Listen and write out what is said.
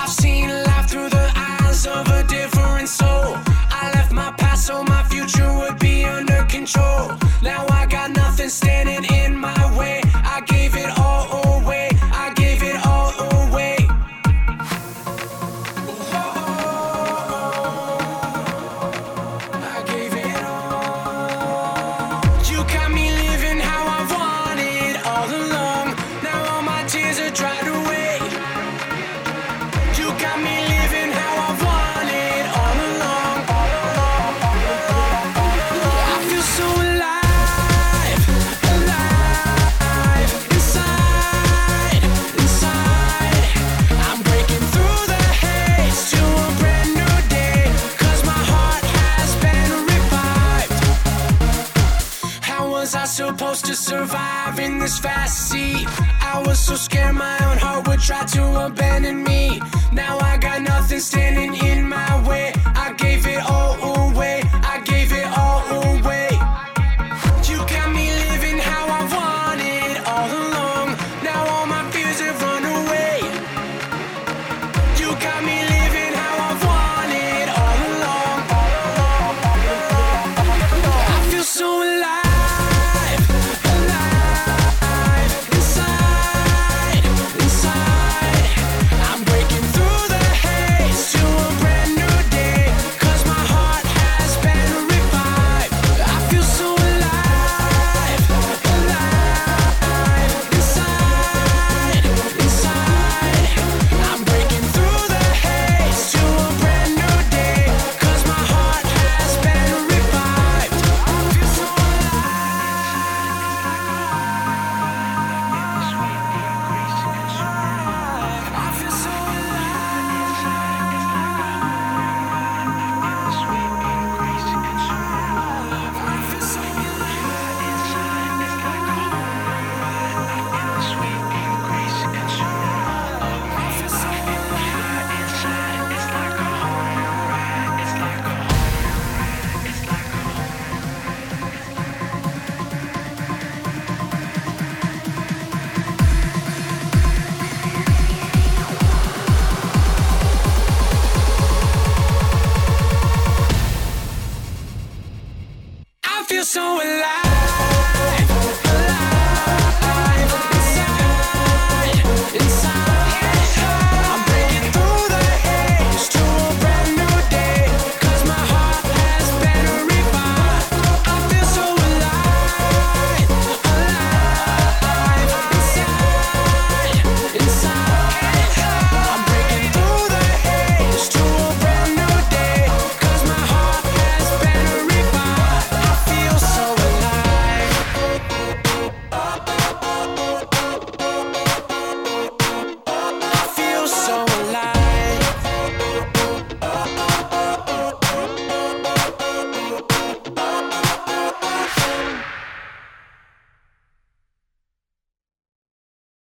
I've seen life through the eyes of a different soul. I left my past so my future would be under control. Now I got nothing standing in my way. I gave it all away. I gave it all away. I gave it all. You got me living how I wanted all along. Now all my tears are dried away. You got me living how I wanted all along. I feel so alive, alive, inside, inside. I'm breaking through the haze to a brand new day, 'cause my heart has been revived. How was I supposed to survive in this fast sea? I was so scared my own heart would try to abandon me. Now I got nothing standing in my way. I gave it all away. I gave it all away. You got me living how I wanted all along. Now all my fears have run away. You got me living how I wanted all along. I feel so alive, alive, inside, inside. I'm breaking through the haze to a brand new day, 'cause my heart has been revived. I feel so alive, alive, inside, inside. I'm breaking through the haze to a brand new day, 'cause my heart has been revived. I feel so alive. I feel so I feel so alive.